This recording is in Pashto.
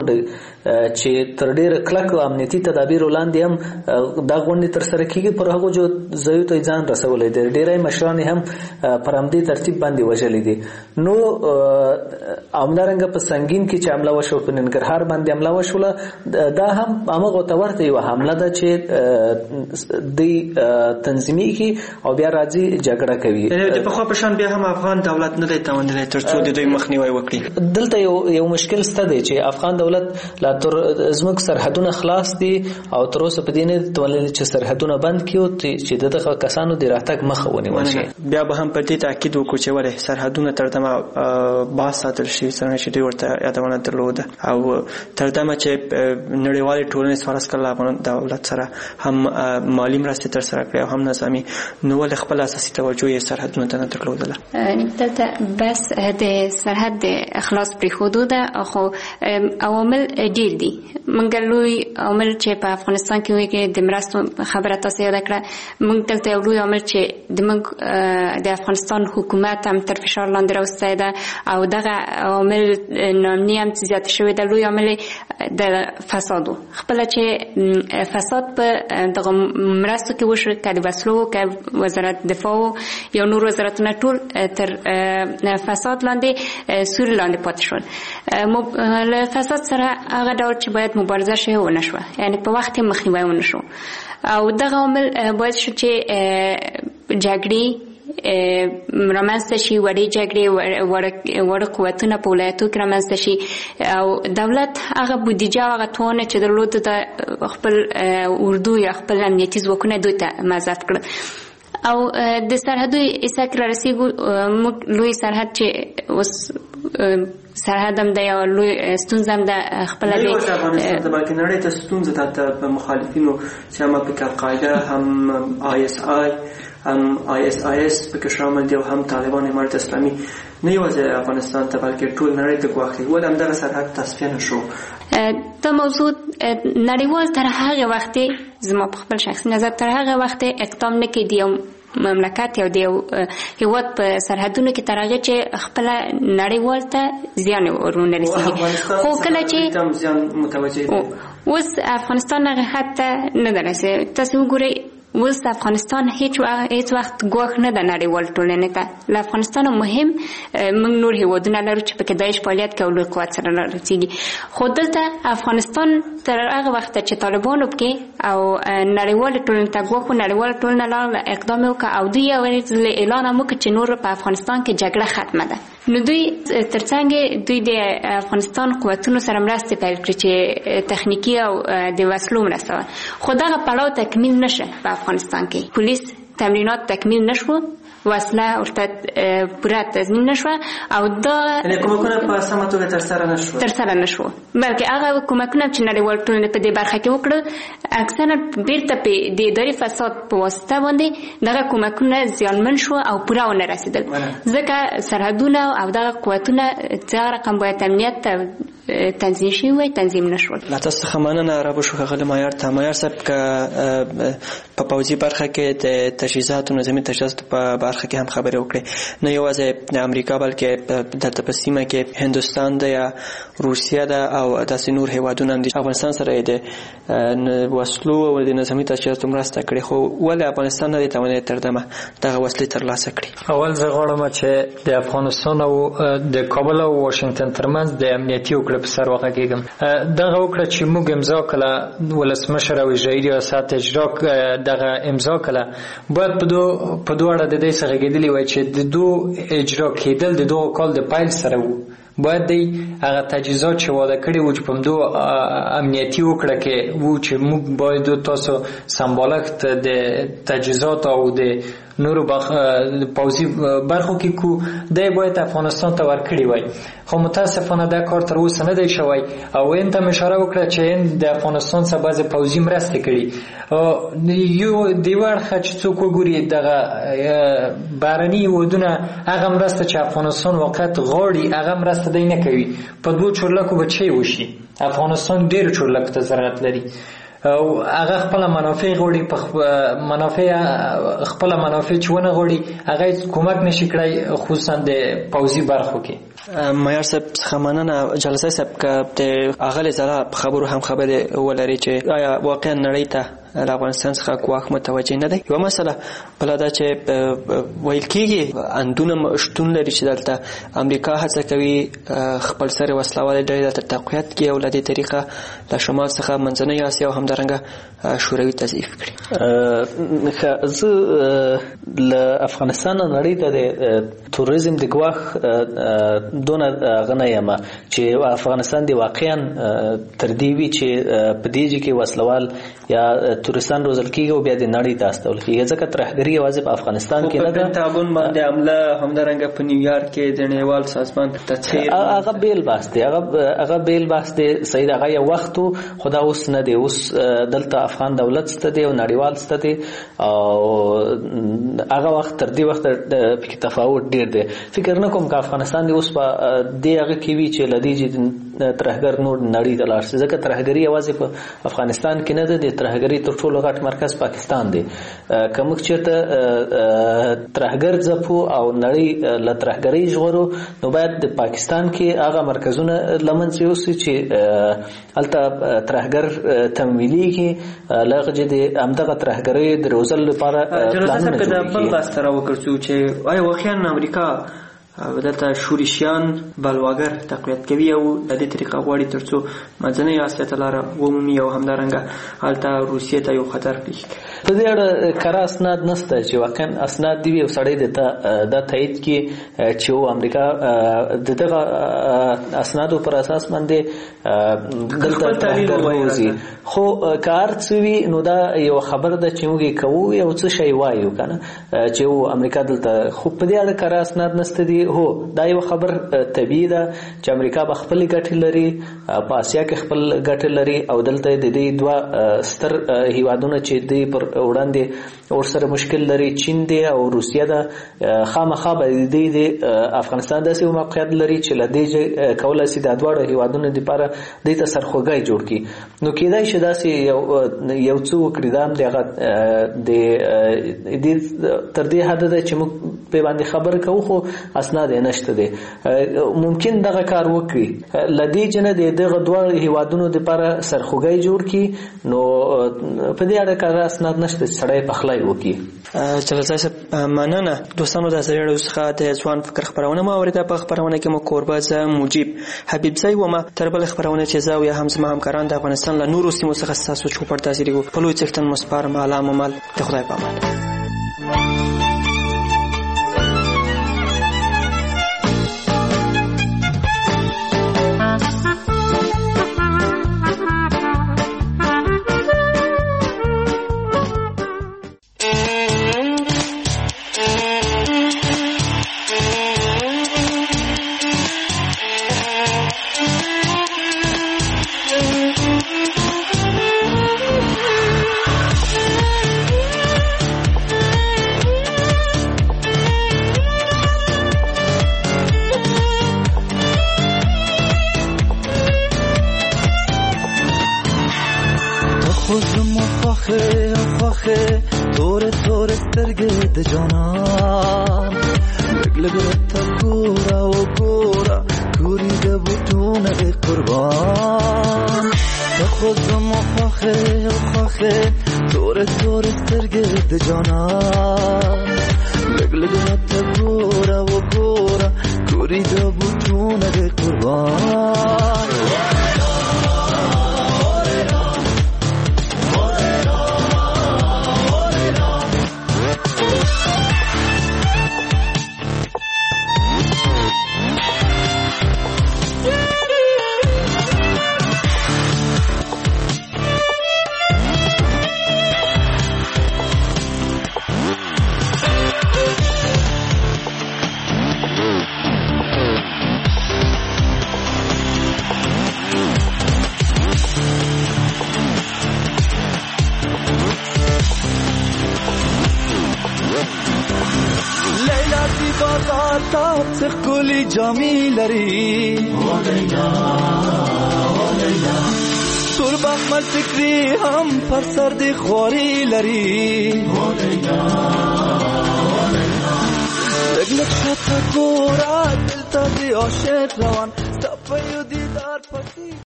چې تر ډېر کلک امنیتي تدابیر وړاندې هم دا غونډې ترسره کیږي پر هغو ځایو ته ځان رسولی دی. ډېری مشران هم پر همدې ترتیب باندې وژلي دي. نو همدارنګه په سنګین کې چې حمله وشوه، په ننګرهار باندې حمله وشوله، دا هم همغو ته ورته یوه حمله ده چې دوی تنظیمیږي او بیا راځي جګړه کوي. د پخوا په شان بیا هم افغان دولت نه دی توانیدلی تر څو د دوی مخنیوی وکړي. دلته یو مشکل شته دی چې افغان دولت لا تر زموږ سرحدونه خلاص دي او تر اوسه په دې نه توانیدلی چې سرحدونه بند کړي چې دغه کسانو د راتګ مخه ونیول شي. بیا به هم په دې تاکید وکړو چې ولې سرحدونه تر دمه باز ساتل شي، څنګه چې دوی ورته یادونه درلوده او تر دمه چې نړیوالې ټولنې سپارښتنه افغان دولت سره هم مالی مرستې ترسره کړې او هم نظامي، نو ولې خپل اساسي توجه یې سرحدونو ته نه درلودله؟ دلته بس د سرحد د اخلاص پرېښودو ده، خو عوامل ډېر دي. موږ لوی عامل چې په افغانستان کې وایي د مرستو خبره تاسو یاده کړه، موږ دلته یو لوی عامل چې د افغانستان حکومت هم تر فشار لاندې راوستی ده او دغه عامل ناامني هم زیاته شوې ده. لوی عامل د فسادو خپله چې فساد په دغه مرستو کې وشو، که د وسلو که وزارت دفاع یا نور وزارتونه ټول تر فساد لاندې سوري لاندې پاتې شول. له فساد سره هغه ډول چې باید مبارزه شي ونه شوه، یعنی په وخت کې مخنیوی ونه شو او دغه عامل باید شو چې جګړې رامنځته شي، وړې جګړې، وړه قوتونه په ولایتو کې رامنځته شي او دولت هغه بودیجه او هغه توانه چې درلوده د خپل اردو یا خپل امنیتي ځواکونه دوی ته مضاعف کړه او د سرحدو ایسا کې رارسېږو. موږ لوی سرحد چې اوس سرحد هم ده یا لوی ستونزه هم ده خپله نه یوازې افغانستان ته بلکې نړۍ ته ستونزه ده په مخالفینو چې هم پکې القاعده، هم ISI، هم ISIS پکې شامل دي او هم طالبان امارت اسلامي. نه یوازې افغانستان ته بلکې ټول نړۍ ته ګواښ کوي. ولې همدغه سرحد تصفیه نه شو؟ دا موضوع نړیوال تر هغه وخته، زما په خپل شخصي نظر تر هغه وخته اقدام نه کوي د یو مملکت یا د یو هېواد په سرحدونو کې تر هغه چې خپله نړیوال ته زیان ورونه رسېږي. خو کله چې اوس افغانستان هغه حد ته نه ده رسېدلی. تاسې وګورئ اوس افغانستان هیڅ وخت ګواښ نه ده نړیوال ټولنې ته. له افغانستان مهم موږ نور هېوادونه لرو چې پکې داعش فعالیت کوي او لوی قوت سره رسېږي، خو دلته افغانستان تر هغه وخته چې طالبانو پکې او نړیوالې ټولنې ته ګواښ و، نړیواله ټولنه لاړه اقدام وکړه او دوی یو اعلان هم وکړ چې نور په افغانستان کې جګړه ختمه ده. نو دوی ترڅنګ دوی د افغانستان قوتونو سره مرستې پیل کړې چې تخنیکي او د وسلو مرسته، خو دغه پړاو تکمیل نشه. په افغانستان کې پولیس تمرینات تکمیل نشو، وسله ورته پوره تضمین نشوه او دا کومکونه په سمه توګه ترسره نشو بلکې هغه کومکونه چې نړیوال ټولنې په دې برخه کې وکړل اکثره بیرته په د اداري فساد په واسطه باندې دغه کومکونه زیانمن شو او پوره ونه رسیدل. ځکه سرحدونه او دغه قوتونه څه رقم باید امنیت تنظیم شي وي تنظیم نشول. لا تاسو څخه مننه رابو شو غل معیار ته معیار صاحب ک په پوځي برخه کې د تجهیزات او نظامي تجهیزات په برخه کې هم خبرې وکړي. نه یوازې د امریکا بلکې دلته په سیمه کې هندستان ده یا روسیا ده او داسې نور هیوادونه هم دي افغانستان سره د وسلو او د نظامي تجهیزاتو مرسته کړې، خو ولې افغانستان نه توانید تر دمه دغه وسلې ترلاسه کړي؟ اول زه غواړم چې د افغانستان او د کابل او واشنگټن ترمنځ د امنیتي وکړه په سر واقع کېږم. دغه وکړه چې موږ امضا کړه ولسمشر او اجرایي ریاست اجرا دغه امضا کړه باید په دواړه د دې څخه کېدلی وای چې د دو اجرا کېدل د دوه کال د پیل سره وو. باید دی هغه تجهیزات چې واده کړي وو چې په دو امنیتي وکړه کې وو چې موږ باید تاسو سمبالښت د تجهیزات او د نورو پوځي برخو کې کو دی باید افغانستان ته ورکړي وای، خو متاسفانه دا کار تر اوسه نه دی شوی او این ته اشاره وکړه چې د افغانستان څخه بعضې پوځي مرستې کړي. یو د ورخه چې څوک وګوري دغه بهرني هېوادونه هغه مرسته چې افغانستان واقعیت غواړي هغه مرسته دی نه کوي. په دوو چورلکو به چی وشي؟ افغانستان ډېرو چورلکو ته ضرورت لري او هغه خپل منافع غوړي په خپل منافع چې ونه غوړي هغه کومک نشي کړای خصوصا د پوځي برخو کې. معیار صاحب څخه مننه. جلسه صاحب که د اغل زړه خبرو هم خبره ولري چې آیا واقعا نړۍ ته له افغانستان څخه ګواښ متوجه نه دی. یوه مسله بله دا چې ویل کېږي اندونه شتون لري چې دلته امریکا هڅه کوي خپل سره وسلوالې ډلې دلته تقویت کړي او له دې طریقه له شمال څخه منځنۍ اسیا او همدارنګه شوروي تضعیف کړي. زه له افغانستان نړۍ ته د توریزم د ګواښ دونه غنه یم چې افغانستان د واقعا تر دې وي چې په دې کې وسلوال یا تورستان روزل کېږي او بیا د نړۍ ته استول کېږي. ځکه ترهګري یوازې په افغانستان کې نه ده. پنټاګون باندې حمله همدارنګه په نیویارک کې د نړیوال سازمان تسخیر هغه بیل بحث دی. هغه بیل بحث دی. صحیح هغه یو وخت خو دا اوس نه دی. اوس دلته افغان دولت سته دی او نړیوال سته دی او هغه وخت تر دې وخت په تفاوت ډیر دی. فکر نه کوم چې افغانستان دی اوس په دې هغه کې وی چې لدی ترهګر نور نړۍ ته لاړ شي. ځکه ترهګري یوازې په افغانستان کې نه ده. د ترهګري تر ټولو غټ مرکز پاکستان دی. که موږ چېرته ترهګر ځپو او نړۍ له ترهګرۍ ژغورو نو باید د پاکستان کې هغه مرکزونه له منځه یوسي چې هلته ترهګر تمویلېږي. له هغه چې د همدغه ترهګرۍ د روزلو لپاره پلانونه جوړېږي. بل بحث ته راوګرځو چې آیا واقعا امریکا دلته شورشیان بلواګر تقویت کوي او د دې طریقه غواړي ترڅو منځنۍ اسیا ته لاره ومومي او همدارنګه هلته روسیې ته یو خطر پیښ کړي. په دې اړه کره اسناد نشته چې واقعا اسناد دی. یو سړی د تایید کې چې امریکا د دغه اسنادو پر اساس باندې دلته ترهګر خو کار څوي نو دا یو خبر ده چې موږ کوو یو څه شی وایو کنه چې امریکا دلته خو په دې اړه کره اسناد نشته دي. هو دا یو خبر طبیعي ده چې امریکا به خپل ګټې لري په اسیا کې خپل ګټې لري او دلته د دې دوه ستر هیوادونه چې د پر وړاندې ورسره مشکل لري چین دی او روسیه ده. خامخا به د افغانستان داسې یو موقعیت لري چې له دې کولای شي د دواړو هیوادونو لپاره د ته سرخوږی جوړ کړي. نو کېدای شي داسې یو څه وکړي. دا هم د تر دې حد ده چې موږ په باندې خبر کوو خو اسناد نشته دي. ممکن دغه کار وکړي لدی جن دغه دوه هیوادونو لپاره سرخوږی جوړ کړي. نو په دې اړه کار اسناد نشته چې سړی پخلای وکړي. جلسه صاحب مننه. دوستانو د زړه څخه د ځوان فکر خبرونه مو اوریده. په خبرونه کې مو کوربه زه مجيب حبیب زئی ومه. تر بل خبرونه چې زه او هم زما همکاران د افغانستان له نورو سیمو څخه تاسو چوپړ تاسو په لوی څښتن مسپارم. علامه مال د خدای په امان. تور تور سترګې د جانان لګ لګ ته ګورا او ګورا ګوري د بوټونه د قربان ته خو زما خوخه تور تور سترګې د جانان لګ لګ ته ګورا او ګورا ګوري د بوټونه د قربان. جامی لري تور بخمل فکری هم پر سر دی خواری لري لګ لګ شاته ګورا افتادی عاشق روان صفای دیدار پسی